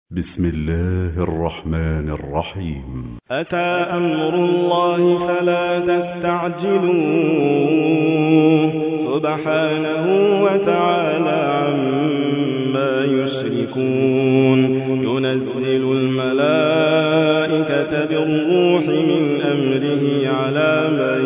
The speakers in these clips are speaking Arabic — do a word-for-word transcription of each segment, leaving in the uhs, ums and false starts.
بسم الله الرحمن الرحيم. أتى أمر الله فلا تستعجلوه سبحانه وتعالى عما يشركون. ينزل الملائكة بالروح من أمره على من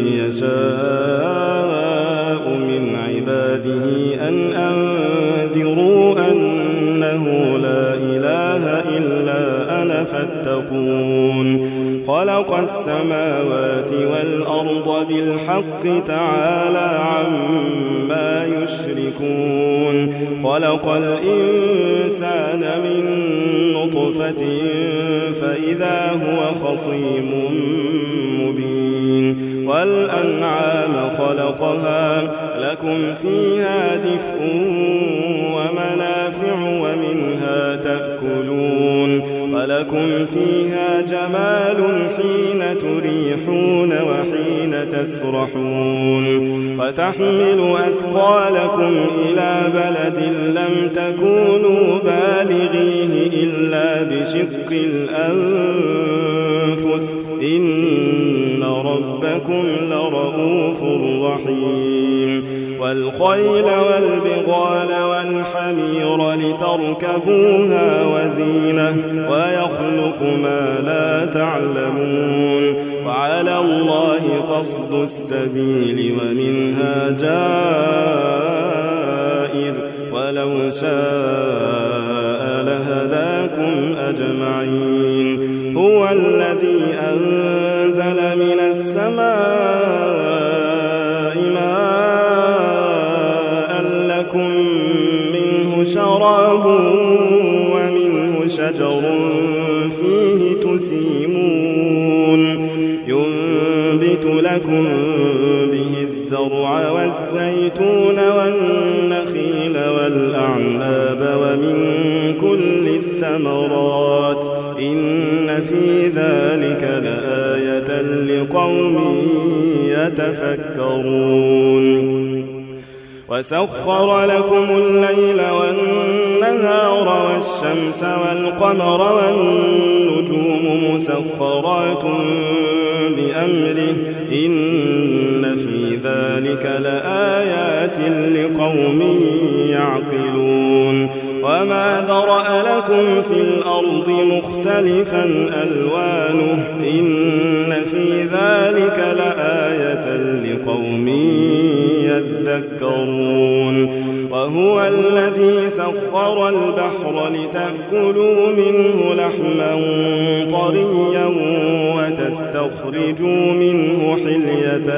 يشاء من عباده أن أنذروا أنه لا إله إلا أنا فاتقون. خلق السماوات والأرض بالحق تعالى عما يشركون. خلق الإنسان من نطفة فإذا هو خصيم مبين. والأنعام خلقها لكم فيها دفء ومنافع ومنها تأكلون. ولكم فيها جمال حين تريحون وحين تسرحون. وتحمل أثقالكم إلى بلد لم تكونوا بالغيه إلا بشق الأنفس إن ربكم لرؤوف رحيم. والخيل والبغال والحمير لتركبوها وزينة ويخلق ما لا تعلمون. وعلى الله قصد السبيل ومنها جائر ولو شاء لهداكم أجمعين. هو الذي أنزل من السماء ماء لكم منه شراب ومنه شجر فيه تسيمون. ينبت لكم به الزرع والزيتون والنخيل والأعناب ومن كل الثمرات إن في ذلك لآية لقوم يتفكرون. وسخر لكم الليل والنهار والشمس والقمر والنجوم مسخرات بأمره إن في ذلك لآيات لقوم يعقلون. وما ذرأ لكم في الأرض مختلفا ألوانه إن في ذلك لآية لقوم يذكرون. وهو الذي سخر البحر لتأكلوا منه لحما طريا وتستخرجوا منه حلية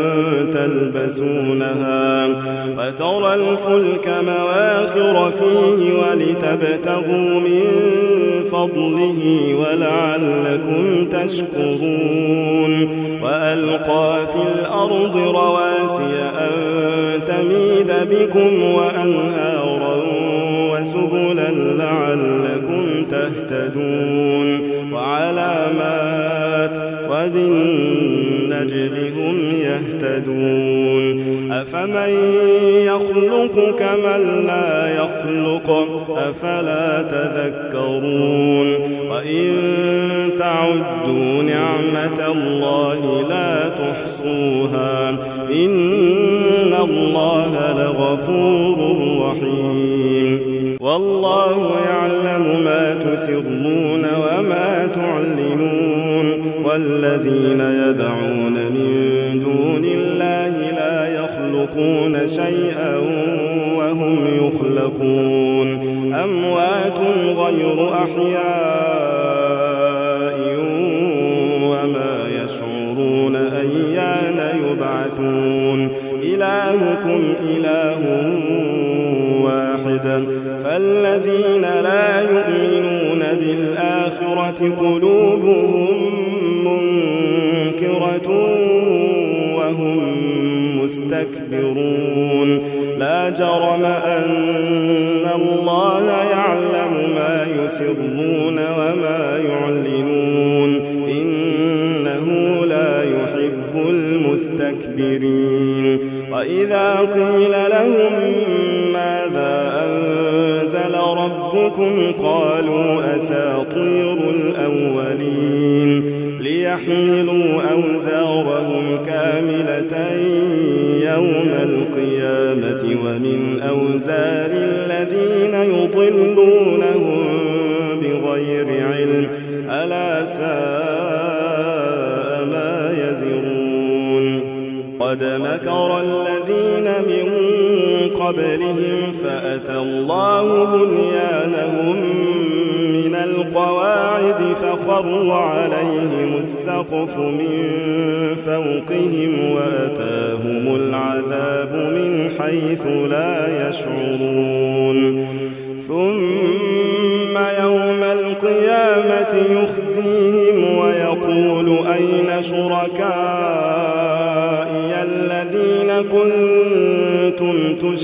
تلبسونها وترى الفلك مواخر فيه ولتبتغوا من فضله ولعلكم تشكرون. وألقى في الأرض رواسي أن تميد بكم وأنهارا وسبلا لعلكم تهتدون. وعلامات وبالنجم هم يهتدون. أفمن يخلق كمن لا يخلق أفلا تذكرون. وإن تعدوا نعمة الله لا تحصوها إن الله لغفور رحيم. والله يعلم ما تسرون وما تعلنون. والذين يدعون من دون الله لا يخلقون شيئا وهم يخلقون. أموات غير أحياء وما يشعرون أيان يبعثون. إلهكم إله واحد فالذين لا يؤمنون بالآخرة قلوبهم منكرة وهم مستكبرون. لا جرم أن الله يعلم ما يسرون وما يعلنون إنه لا يحب المستكبرين. وإذا قيل لهم ماذا أنزل ربكم قالوا أساطير الأولين ليحملوا أوزارهم كاملة يوم القيامة ومن أوزار الذين يضلونهم بغير علم ألا ساء ما يزرون قد مكر الذين من قبلهم فأتى الله بنيانهم من القواعد فخر عليهم السقف من فوقهم وأتاهم العذاب من حيث لا يشعرون ثم يوم القيامة يخزيهم ويقول أين شركائي الذين كنتم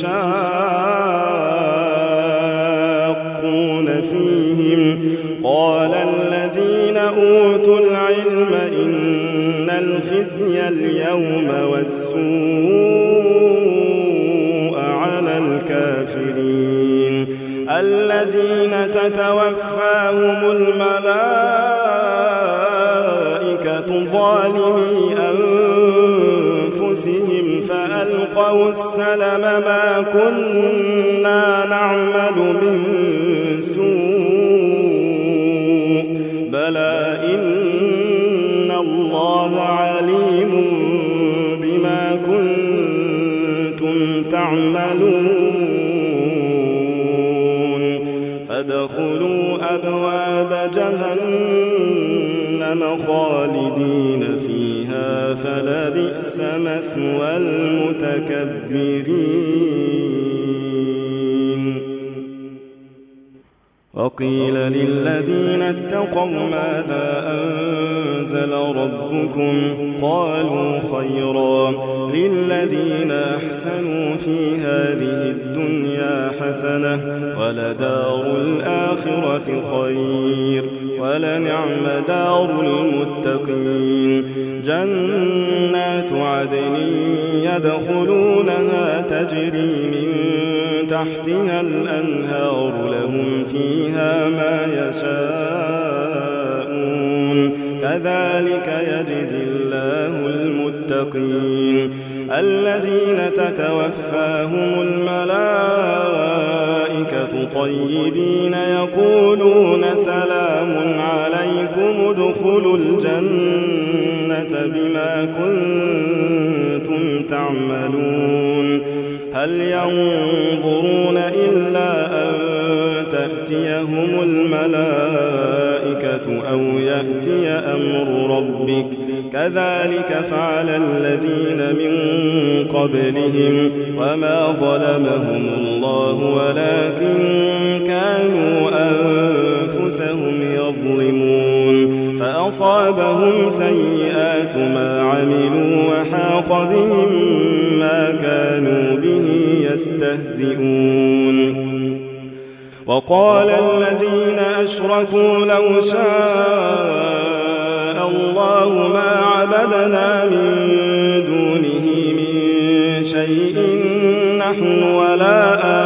تشاقون فيهم قال الذين أوتوا العلم إن الخزي اليوم والسوء على الكافرين الذين تتوفاهم الملائكة ظالمي أنفسهم فألقوا السلم ما كنا نعمل من سوء بلى إن الله عليم بما كنتم تعملون فادخلوا أبواب جهنم خالدين فيها فلبئس مثوى المتكبرين وقيل للذين اتقوا ماذا أنزل ربكم قالوا خيرا للذين أحسنوا في هذه الدنيا حسنة ولدار الآخرة خير ولنعم دار المتقين جنات عدن يدخلونها تجري من تحتها الأنهار لهم فيها ما يشاءون كذلك يجزي الله المتقين الذين تتوفاهم الملائكة طيبين يقولون سلام عليكم ادخلوا الجنة بما كنتم تعملون هل ينظرون إلا أن تأتيهم الملائكة أو يأتي أمر ربك كذلك فعل الذين من قبلهم وما ظلمهم الله ولكن كانوا أنفسهم يظلمون فأصابهم سيئات ما عملوا وحاق بهم ما كانوا به يستهزئون وقال الذين أشركوا لو شاء الله ما عبدنا من دونه من شيء نحن ولا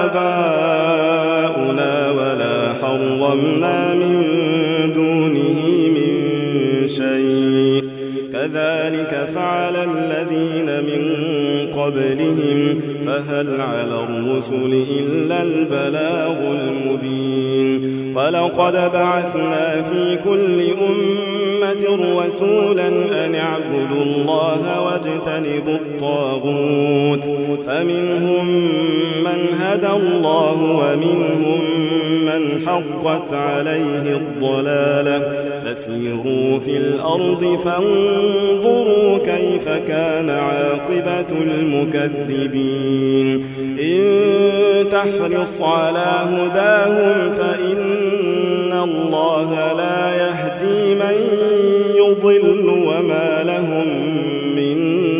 آباؤنا ولا حرمنا من دونه من شيء كذلك فعل الذين من قبلهم فهل على الرسل إلا البلاغ المبين ولقد بعثنا في كل أمة رسولا أن اعبدوا الله واجتنبوا الطاغوت فمنهم من هدى الله ومنهم من حقت عليه الضلالة فسيروا في الأرض فانظروا كيف كان عاقبة المكذبين إن تحرص على هداهم فإن الله لا يهدي من يضل وما لهم من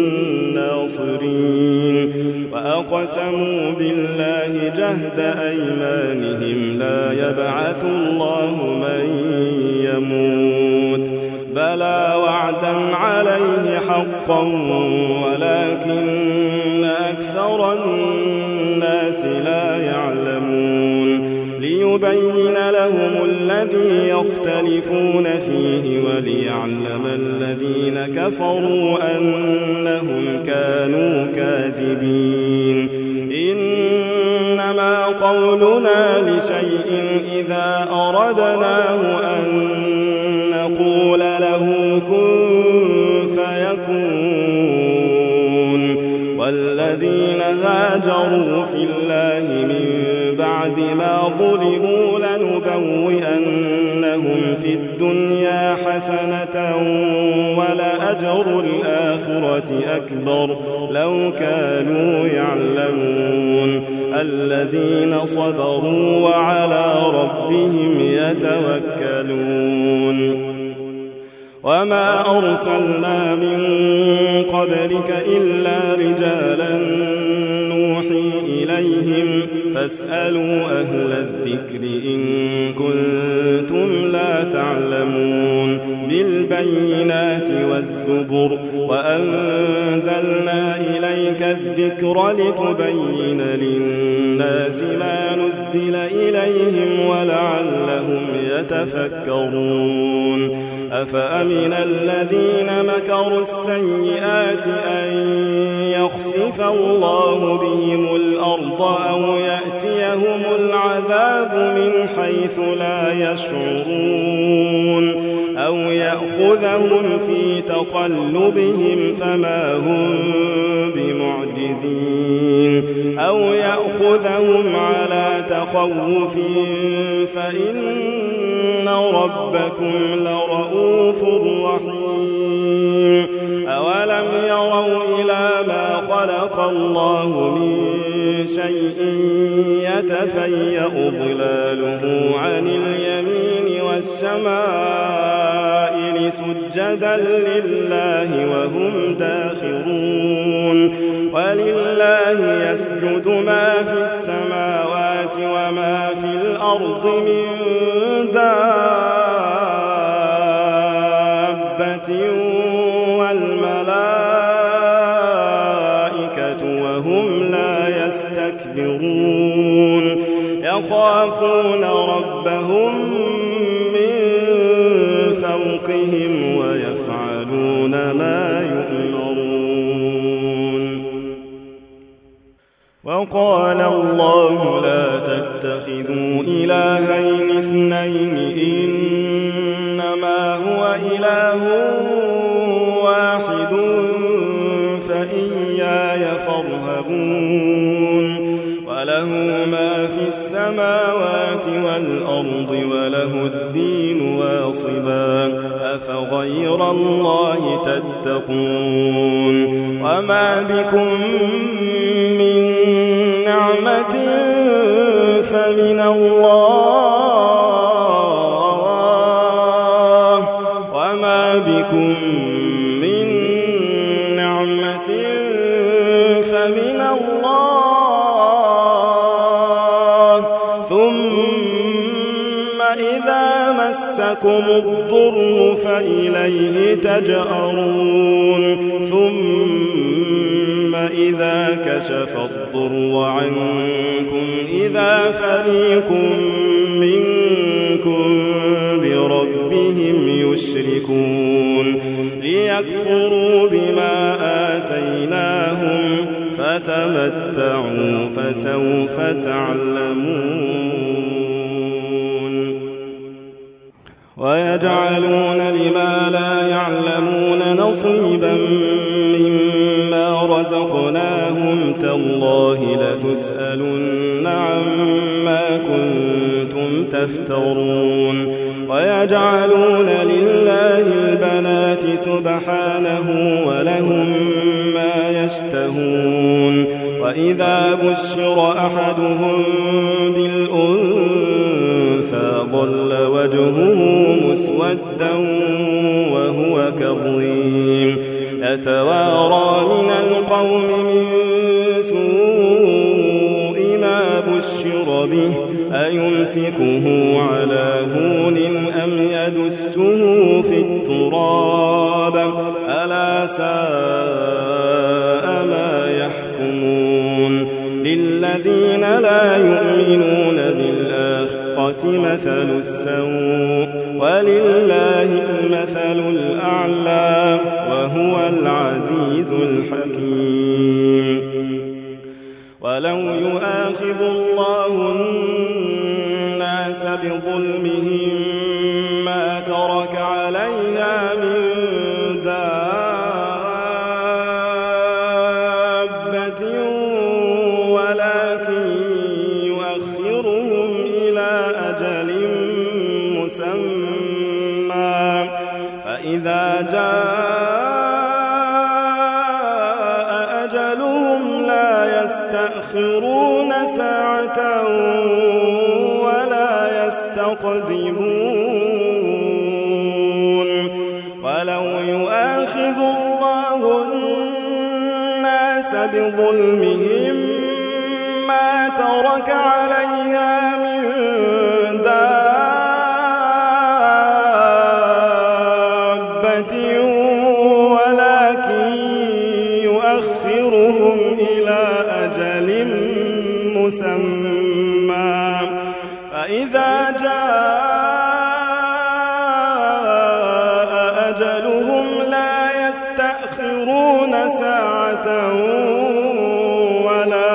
ناصرين وأقسموا بالله جهد أيمانهم لا يبعث الله من يموت بلى وعدا عليه حقا ولكن أكثر الناس لا يعلمون ليذيقهم ليبين لهم الذي يختلفون فيه وليعلم الذين كفروا أنهم كانوا كاذبين. إنما قولنا لشيء إذا أردناه أن نقول له كن فيكون. والذين هاجروا في الله من بعد ما ظلموا لنبوئنهم في الدنيا حسنة ولأجر الآخرة أكبر لو كانوا يعلمون. الذين صبروا وعلى ربهم يتوكلون. وما أرسلنا من قبلك إلا رجالا نوحي إليهم فاسألوا أهل الذكر إن كنتم لا تعلمون. بالبينات والزبر وأنزلنا إليك الذكر لتبين للناس ما نزل إليهم ولعلهم يتفكرون. أفأمن الذين مكروا السيئات أن يخسف الله بهم الأرض أو يأتيهم العذاب من حيث لا يشعرون أو يأخذهم في تقلبهم فما هم بمعجزين أو يأخذهم على تخوف فإن ربكم لرؤوف رحيم. أولم يروا إلى ما خلق الله من شيء يتفيأ ظلاله عن اليمين والشمائل سجدا لله وهم داخرون. ولله يسجد ما في السماوات وما في الأرض من دابة والملائكة وهم لا يستكبرون. يخافون ربهم من فوقهم ويفعلون ما يؤمرون. وقال الله لا تتخذوا إلهين اثنين إنما هو إله واحد فإياي فارهبون. وله ما في السماوات والأرض وله الدين واصبا أفغير الله تتقون. وما بكم من نعمة فمن الله وما بكم من نعمة فمن الله ثم إذا مسكم الضر فإليه تجأرون. ثم إذا كشف الضر عنكم إذا فريق منكم بربهم يشركون. ليكفروا بما آتيناهم فتمتعوا فسوف تعلمون. ويجعلون لما لا يعلمون نصيبا مما رزقناهم تالله لتسألن عما كنتم تفترون. ويجعلون لله البنات سبحانه ولهم ما يشتهون. وإذا بشر أحدهم بالأنثى ظل وجهه مسودا وهو كظيم يتوارى من القوم من سوء ما بشر به أيمسكه على هون أم يدسه في التراب ألا ساء ما يحكمون. للذين لا يؤمنون بالآخرة الآخرة مثل السوء ولله المثل الأعلى وهو العزيز الحكيم. ولو يؤاخذ الله الناس بظلمهم ما ترك عليها من دابة ولكن يؤخرهم إلى أجل مسمى فإذا جاء أجلهم لا يستأخرون ساعة ولا يستقدمون. ولو يؤاخذ الله الناس بظلمهم ما ترك عليها من دابة ولكن يؤخرهم إلى أجل مسمى فإذا جاء أجلهم لا يستأخرون ساعة ولا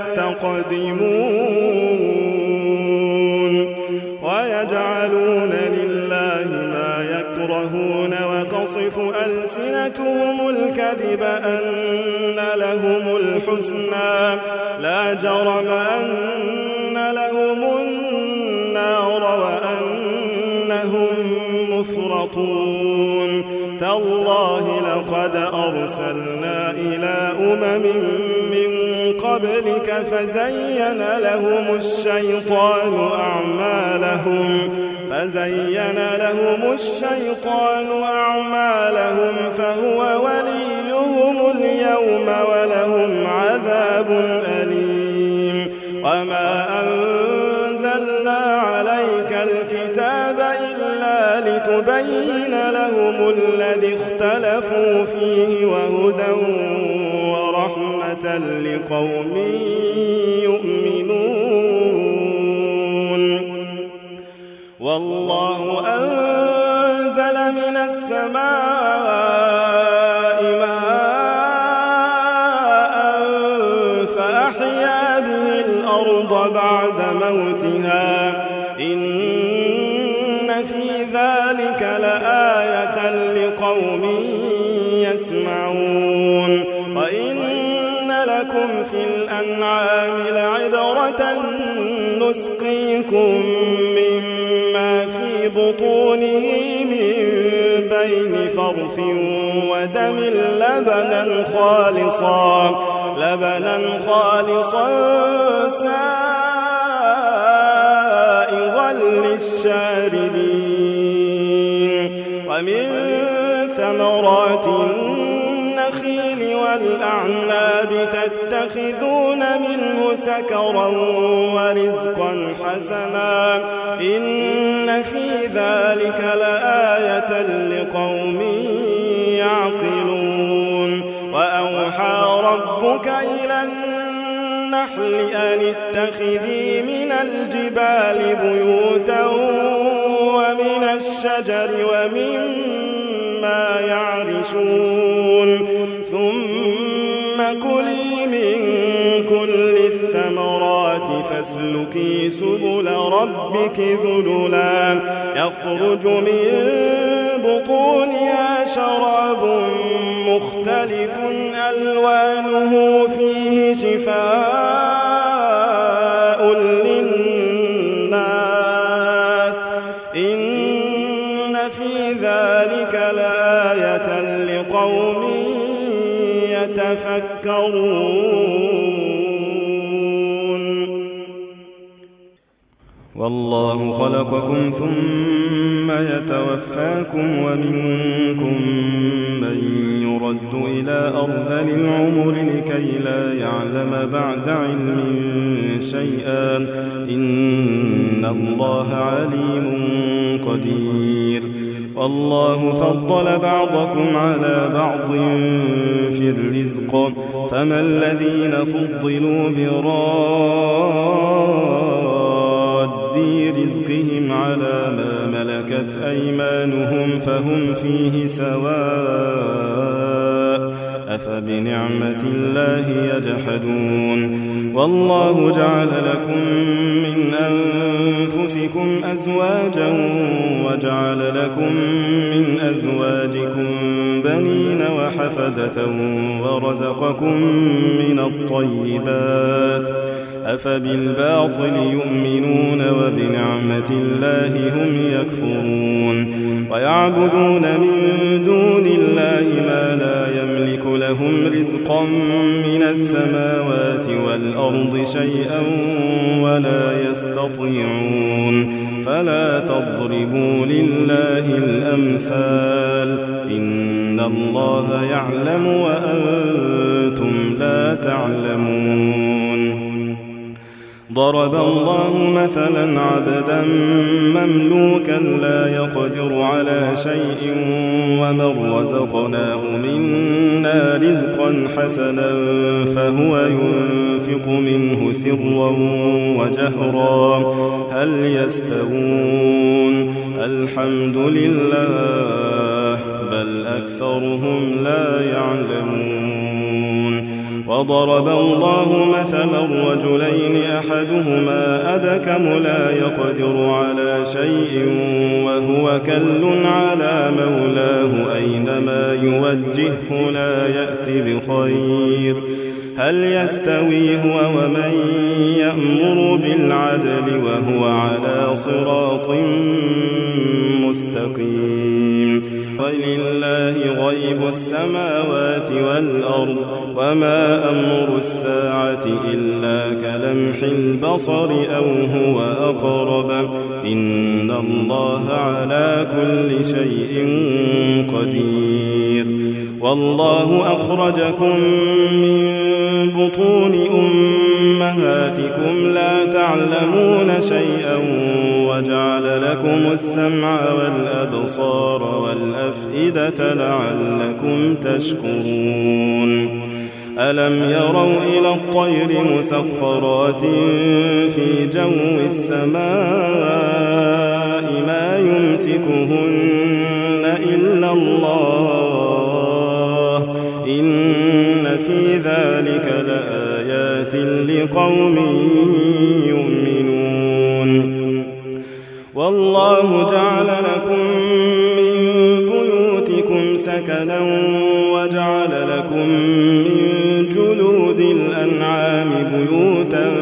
يستقدمون. ويجعلون لله ما يكرهون وتصف ألسنتهم الكذب أن لهم الحسنى لا جرم أن لهم النار وأنهم مفرطون. تالله لقد أرسلنا إلى أمم من قبلك فزين لهم الشيطان أعمالهم فزين لهم الشيطان أعمالهم فهو وليهم اليوم ولهم عذاب أليم. وما أنزلنا عليك الكتاب إلا لتبين لهم الذي اختلفوا فيه وهدى ورحمة لقوم يؤمنون. والله أنزل من السماء ماء فأحيا به الأرض بعد موتها إن في ذلك لآية لقوم يسمعون. وإن لكم في الأنعام لعبرة نسقيكم مما في بطونه من بين فرث ودم لبنا خالصا لبنا خالصا سائغا للشاربين. ومن ثمرات النخيل والأعناب تتخذون منه سكرا ورزقا حسنا إن في ذلك لآية لقوم يعقلون. وأوحى ربك إلى النحل أن اتخذي من الجبال بيوتا ومن الشجر ومما يعرشون ثم كلي من كل الثمرات فاسلكي سبل ربك ذللا يخرج من بطونها شراب مختلف ألوانه فيه شفاء للناس إن في ذلك لآية لقوم يتفكرون. والله خلقكم ثم يتوفاكم ومنكم من يرد إلى أرذل العمر لكي لا يعلم بعد علم شيئا إن الله عليم قدير. والله فضل بعضكم على بعض في الرزق فما الذين فضلوا براد قادري رزقهم على ما ملكت أيمانهم فهم فيه سواء أفبنعمة الله يجحدون والله جعل لكم من أنفسكم أزواجا وجعل لكم من أزواجكم بنين وحفدة ورزقكم من الطيبات أفبالباطل يؤمنون وبنعمة الله هم يكفرون ويعبدون من دون الله ما لا يملك لهم رزقا من السماوات والأرض شيئا ولا يستطيعون فلا تضربوا لله الأمثال إن الله يعلم وأنتم لا تعلمون ضرب الله مثلا عبدا مملوكا لا يقدر على شيء ومن رزقناه منا رزقا حسنا فهو ينفق منه سرا وجهرا هل يستوون الحمد لله بل أكثرهم لا يعلمون وضرب الله مثلا رجلين أحدهما أبكم لا يقدر على شيء وهو كل على مولاه أينما يوجهه لا يأتي بخير هل يستوي هو ومن يأمر بالعدل وهو على صراط مستقيم ولله غيب السماوات والأرض وما أمر الساعة إلا كلمح البصر أو هو أقرب إن الله على كل شيء قدير والله أخرجكم من بطون أمهاتكم لا تعلمون شيئا وجعل لكم السمع والأبصار والأفئدة لعلكم تشكرون ألم يروا إلى الطير مسخرات في جو السماء ما يمسكهن إلا الله إن في ذلك لآيات لقوم يؤمنون والله جعل لكم من بيوتكم سكنا وجعل لكم من جلود الأنعام بيوتا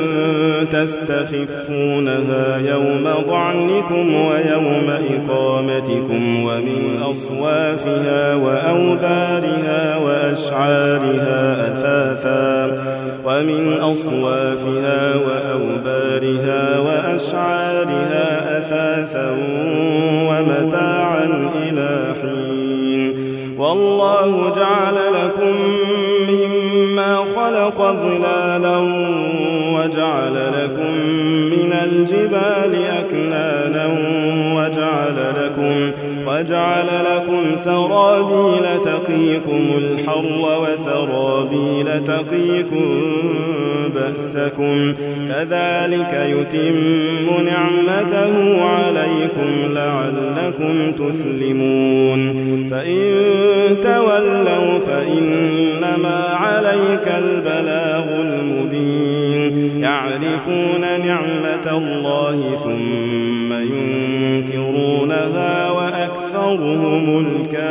تستخفونها يوم ضعنكم ويوم إقامتكم ومن أصوافها وأوبارها وأشعارها أثاثا ومن أصوافها وأوبارها وأشعارها أثاثا ومتاعا إلى حين والله جعل لكم مما خلق ظلالا وجعل لكم من الجبال أكنانا وجعل لكم وجعل لكم سرابيل تقيكم الحر وسرابيل تقيكم بأسكم كذلك يتم نعمته عليكم لعلكم تسلمون فإن تولوا فإنما عليك البلاغ المبين يعرفون نعمة الله ثم ينكرونها وأكثرهم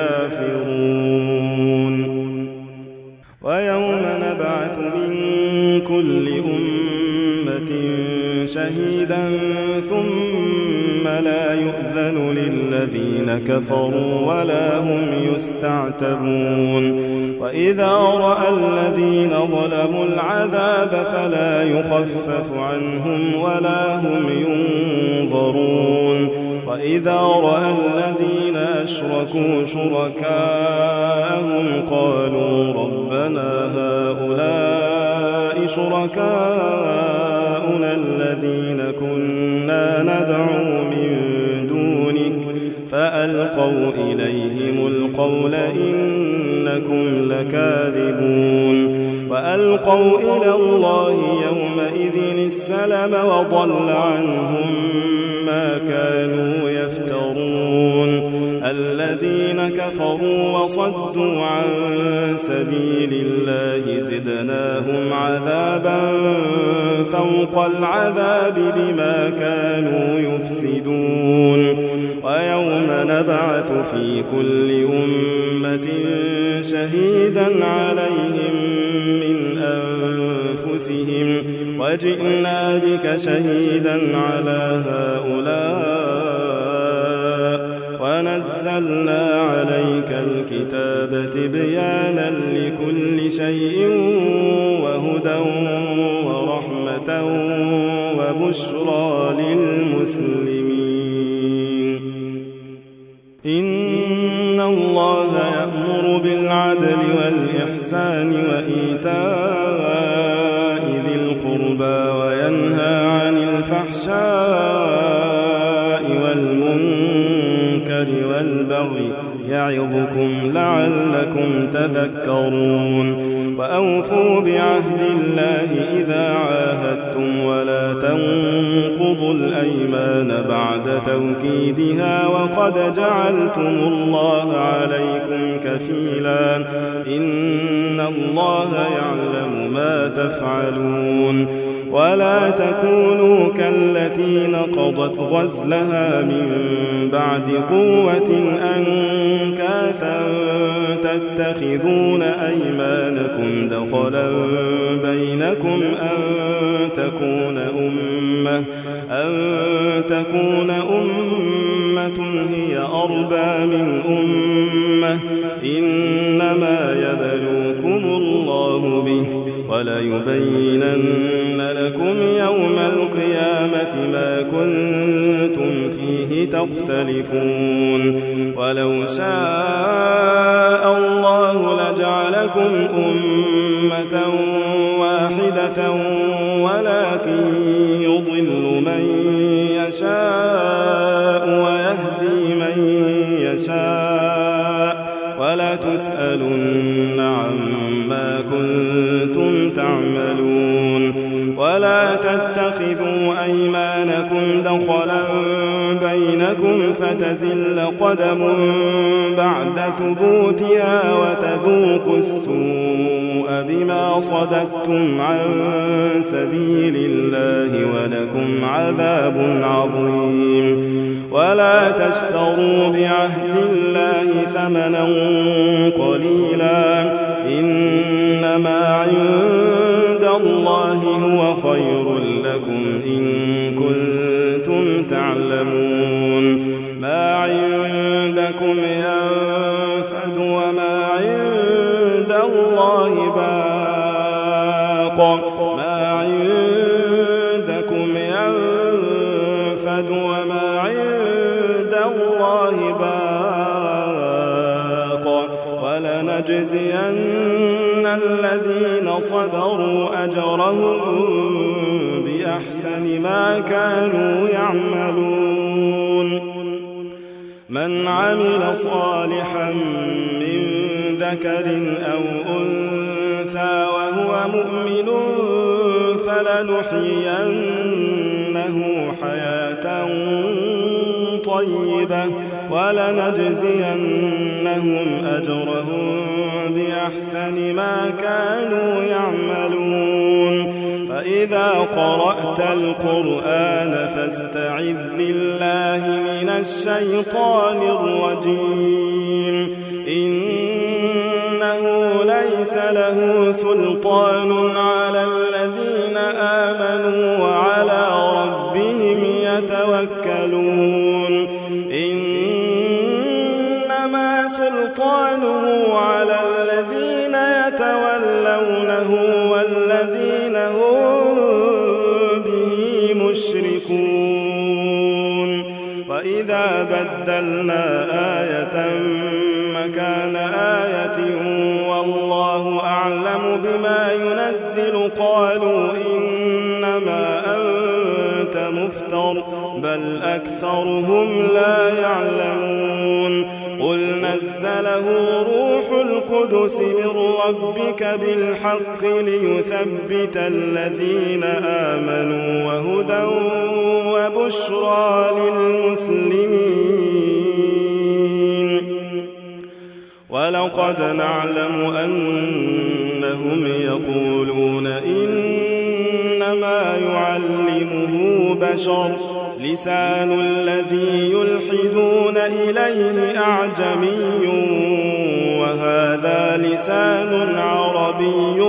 الكافرون ويوم نبعث من كل أمة شهيدا ثم لا يؤذن للذين كفروا ولا هم يستعتبون وإذا رأى الذين ظلموا العذاب فلا يخفف عنهم ولا هم ينظرون وإذا رأى الذين أشركوا شركاءهم قالوا ربنا هؤلاء شركاؤنا الذين كنا ندعو من دونك فألقوا إليهم القول إنكم لكاذبون وألقوا إلى الله يومئذ السلم وضل عنهم بما كانوا يفترون الذين كفروا وصدوا عن سبيل الله زدناهم عذابا فوق العذاب بما كانوا يفسدون ويوم نبعث في كل أمة شهيدا عليهم من أنفسهم وجئنا بك شهيدا على هؤلاء ونزلنا عليك الكتاب تبيانا لكل شيء وهدى ورحمة وبشرى للمسلمين إن الله يأمر بالعدل والإحسان وإيتاء ذي القربى وينهى عن الفحشاء والمنكر والبغي يعظكم لعلكم تذكرون وأوفوا بعهد الله إذا عاهدتم ولا تنقضوا الأيمان بعد توكيدها وقد جعلتم الله عليكم كفيلا إن الله يعلم ما تفعلون ولا تكونوا كالتي نقضت غزلها من بعد قوة أنكاثا تتخذون أيمانكم دخلا بينكم أن تكون أمة أن تكون أمة هي أربى من أمة إنما يبلوكم الله به وليبينن لكم يوم القيامة ما كنتم فيه تختلفون ولو شاء الله لجعلكم أمة واحدة ولكن يضل من يشاء ويهدي من يشاء ولا تسألن عما كنتم تعملون ولا تتخذوا أيمانكم دخلا بينكم فتزل قدم بعد ثبوتها وتذوقوا السوء بما صددتم عن سبيل الله ولكم عذاب عظيم ولا تشتروا بعهد الله ثمنا قليلا إنما عند الله هو خير لكم إن كنتم تعلمون ما عندكم ينفد وما عند الله باق ما عندكم ينفد وما عند الله باق ولنجزين الذين صبروا أجرهم بأحسن ما كانوا يعملون من عمل صالحا من ذكر أو أنثى وهو مؤمن فلنحيينه حياة طيبة ولنجزينهم أجرهم بأحسن ما كانوا يعملون فإذا قرأت القرآن فاستعذ بالله من الشيطان الرجيم إنه ليس له سلطان على الذين آمنوا وعلى ربهم يتوكلون إنما سلطانه على الذين يتولونه والذين هم به مشركون وإذا بدلنا آية مكان آية والله أعلم بما ينزل قالوا إنما أنت مفتر بل أكثرهم لا يعلمون قل نزله روح القدس القدس من ربك بالحق ليثبت الذين آمنوا وهدى وبشرى للمسلمين ولقد نعلم أنهم يقولون إنما يعلمه بشر لسان الذي يلحدون إليه أعجمي وهذا لسان عربي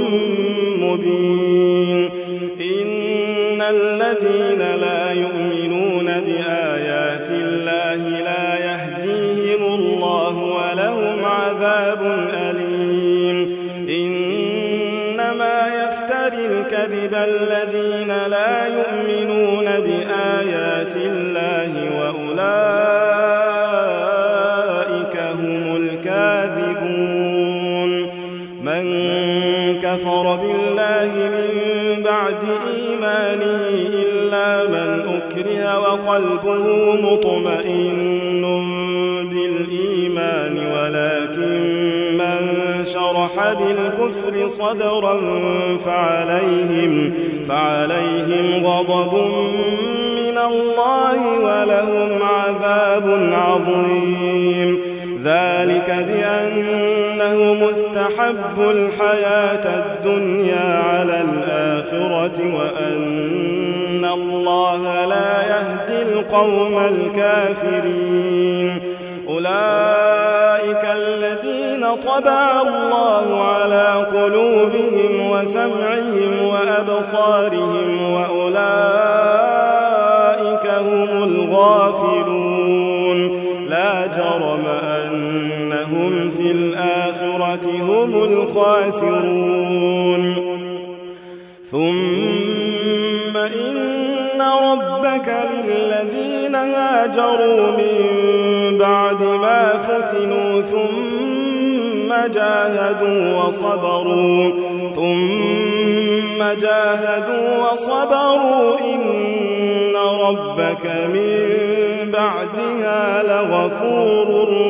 مبين إن الذين لا يؤمنون بآيات الله لا يهديهم الله ولهم عذاب أليم إنما يفتري الكذب الذين لا يؤمنون بآيات الله وأولئك هم الكاذبون من كفر بالله من بعد إيمانه إلا من أكره وقلبه مطمئن بالإيمان ولكن من شرح بالكفر صدرا فعليهم, فعليهم غضب من الله ولهم عذاب عظيم ذلك بأنه مستحب الحياة الدنيا على الآخرة وأن الله لا يهدي القوم الكافرين أولئك الذين طبع الله على قلوبهم وسمعهم وأبصارهم وأولئك هم الغافلون لا جرم أنهم في الآخرة هم الخاسرون ثم إن ربك للذين هاجروا من بعد ما فتنوا ثم جاهدوا وصبروا ثم جاهدوا وصبروا إن ربك من بعدها لغفور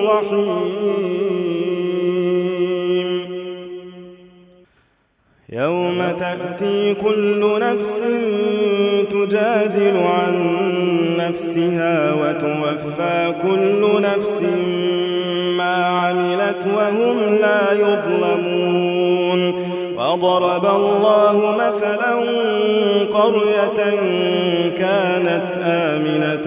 رحيم يوم تأتي كل نفس تجادل عن نفسها وتوفى كل نفس ما عملت وهم لا يظلمون وضرب الله مثلا قرية كانت آمنة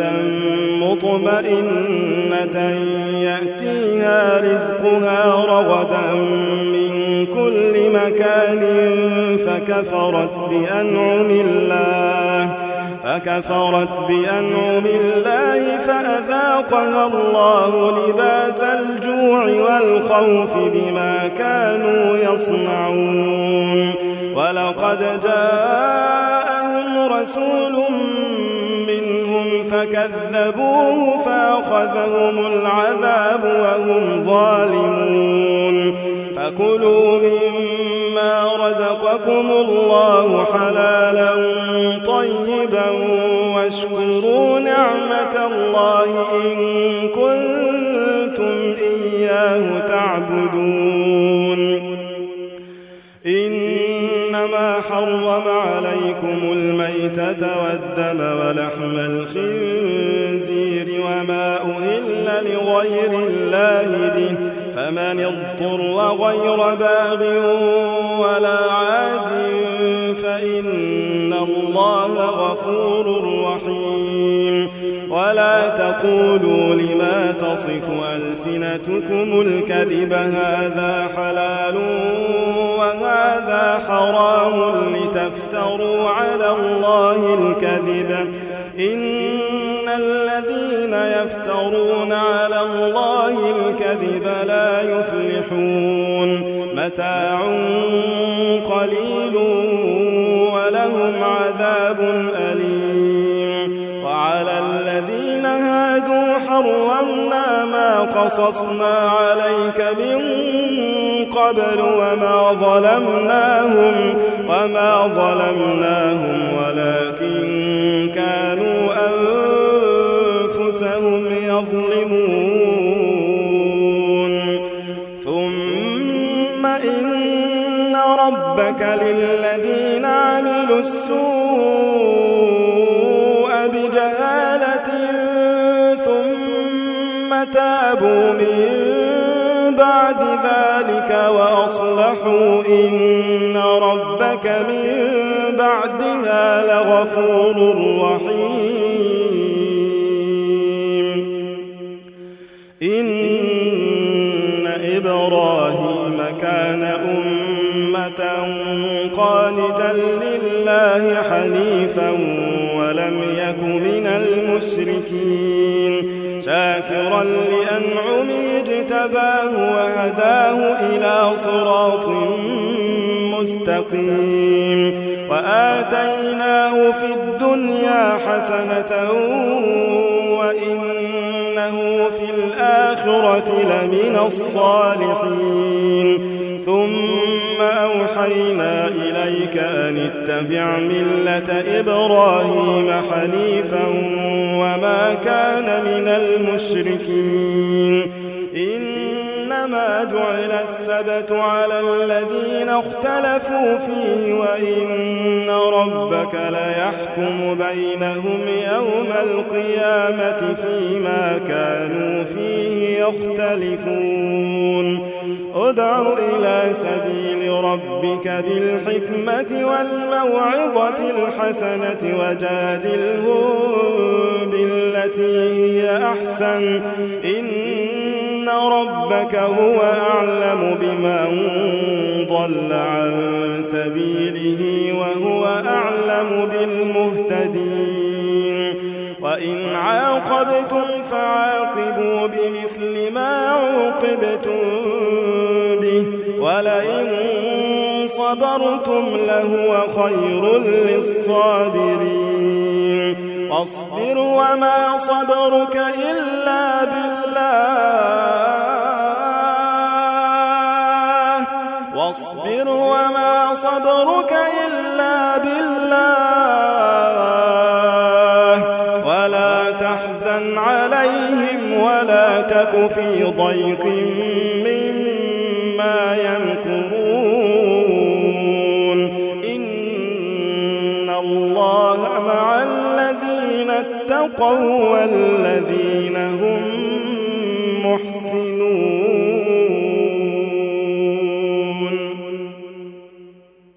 مطمئنة يأتيها رزقها رغدا من كل مكان فكفرت بأنعم الله فكفرت بأنعم الله فأذاقها الله لباس الجوع والخوف بما كانوا يصنعون ولقد جاءهم رسول منهم فكذبوه فأخذهم العذاب وهم ظالمون فكلوا مما رزقكم الله حلالا طيبا واشكروا نعمة الله إن كنتم إياه تعبدون إنما حرم عليكم الميتة والدم ولحم الخنزير وما أهل لغير الله به فمن اضطر غير باغ ولا عاد فإن الله غفور رحيم ولا تقولوا لما تصف ألسنتكم الكذب هذا حلال وهذا حرام لتفتروا على الله الكذب إن الذين يفترون على الله الكذب لا يفلحون متاع قليل ولهم عذاب أليم وعلى الذين هادوا حرمنا ما قصصنا عليك من قبل وما ظلمناهم وما ظلمناهم ولكن كانوا أنفسهم يظلمون ثم ربك للذين عملوا السوء بجهالة ثم تابوا من بعد ذلك وأصلحوا إن ربك من بعدها لغفور رحيم. إن إبراهيم كان أمة قانتا لله حنيفا ولم يك من المشركين شاكرا لأنعمه اجتباه وهداه إلى صراط مستقيم وآتيناه في الدنيا حسنة وإنه في الآخرة لمن الصالحين. ثم أوحينا إليك أن اتبع ملة إبراهيم حنيفا وما كان من المشركين. إنما جعل السبت على الذين اختلفوا فيه وإن ربك ليحكم بينهم يوم القيامة فيما كانوا فيه يختلفون. ادع إلى سبيل ربك بالحكمة والموعظة الحسنة وجادلهم بالتي هي أحسن إن ربك هو أعلم بمن ضل عن سبيله وهو أعلم بالمهتدين. وإن عاقبتم فعاقبوا بمثل ما عوقبتم به ولئن صبرتم لهو خير للصابرين. واصبر وما صبرك إلا بالله واصبر وما صبرك إلا بالله ولا تحزن عليهم ولا تك في ضيق مما يمكرون. إن الله مع الذين اتقوا والذين هم محسنون.